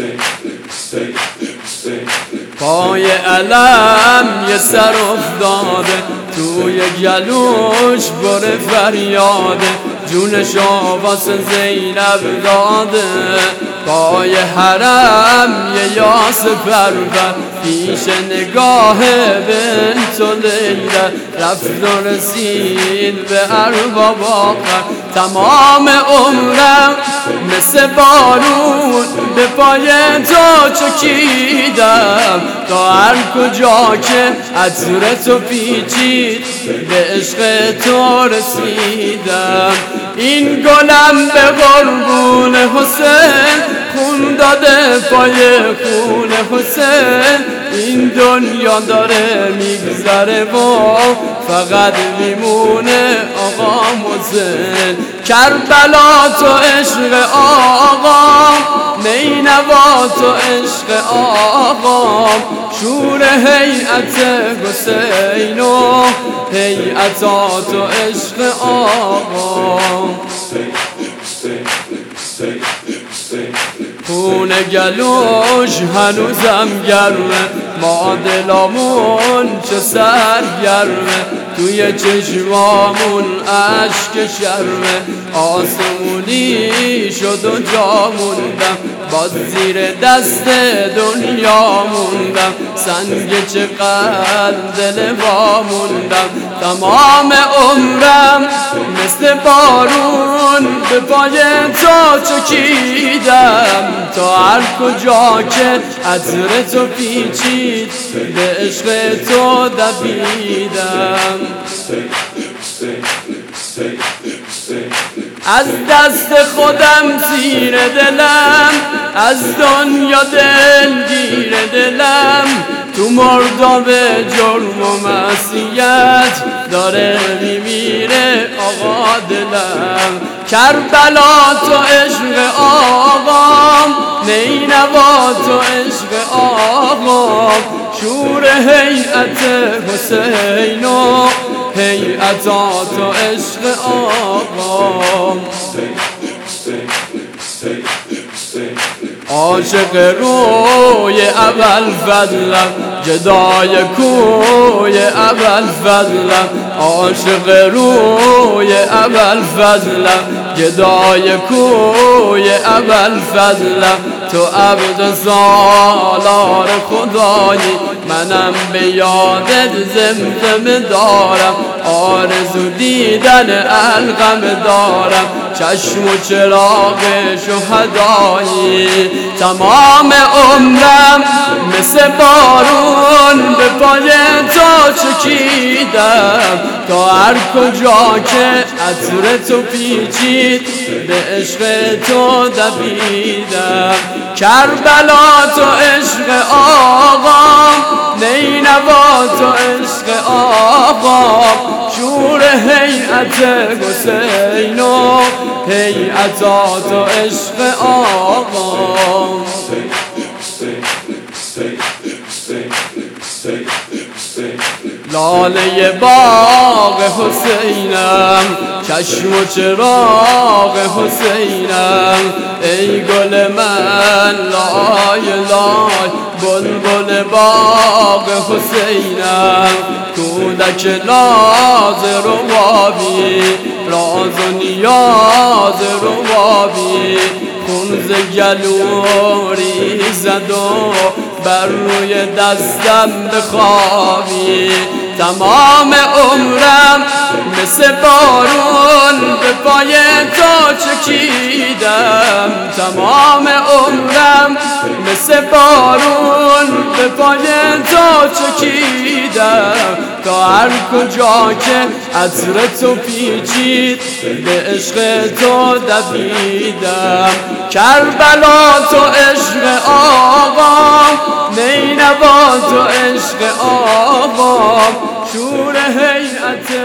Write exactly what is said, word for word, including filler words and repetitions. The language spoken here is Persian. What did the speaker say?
پای علم یه سر افتاده توی گلوش بره فریاده جونشو واسه زینب داده پای حرم یه یاس پرور پیش نگاه بنت و لیلا رفت و رسید به ارباب آخر تمام عمرم مثل بارون به پای تو چکیدم تا هر کجا که عطر تو پیچید به عشق تو رسیدم این گلم به قربون حسین خون داده پای خون حسین این دنیا داره میگذره و فقط میمونه آقا حسین کربلا تو عشق آقا نینوا تو عشق آقا شور هیئت حسین و هیئتا تو عشق آقا خون گلوش هنوزم گرمه ما دلامون چه سرگرمه توی چشمامون عشق شرمه آسمونی شد و جا موندم باز زیر دست دنیا موندم سنگ چقدر دل وا موندم تمام عمرم مثل بارون به پای تو چکیدم تا هر کجا که عطر تو پیچید به عشق تو دویدم از دست خودم زیر دلم از دنیا دلگیر دلم تو مرداب جرم و معصیت داره میمیره آقا دلم کربلا تو عشق آقا نینوا تو عشق آقا شور هیئت حسین و هیئتا تو عشق آقا عاشق روی اول فضلم جدای کوی اول فضلم عاشق روی اول فضلم جدای کوی اول فضلم تو عبد سالار خدایی منم به یادت زمزمه دارم آرزو دیدن القم دارم چشم و چراغ شهدایی تمام عمرم مثل بارون به پای تو چکیدم تا هر کجا که عطر تو پیچید به عشق تو دویدم کربلا تو عشق آقا نینوا تو عشق آقا شور هیئت حسین و هیئتا تو عشق آقا لاله باغ حسینم چشم و چراغ حسینم ای گل من لای لای بلبل باغ حسینم کودک ناز روابی راز و نیاز روابی خون ز گلو ریزد و بر روی دستم بخوابی تمام عمرم مثل بارون به پای تو چکیدم تمام عمرم مثل بارون به پای تو چکیدم تا هر کجا که عطر تو پیچید به عشق تو دویدم کربلا تو عشق آقا نینوا تو عشق آقا شور هیئت